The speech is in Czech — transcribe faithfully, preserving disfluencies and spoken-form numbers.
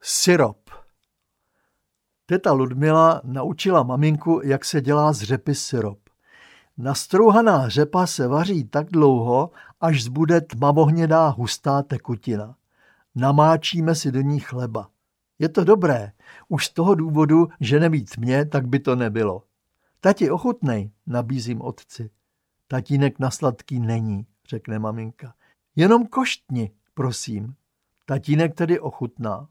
Syrop. Teta Ludmila naučila maminku, jak se dělá z řepy syrop. Nastrouhaná řepa se vaří tak dlouho, až zbude tmavohnědá hustá tekutina. Namáčíme si do ní chleba. Je to dobré, už z toho důvodu, že nebýt mě, tak by to nebylo. Tati, ochutnej, nabízím otci. Tatínek na sladký není, řekne maminka. Jenom koštni, prosím. Tatínek tedy ochutná.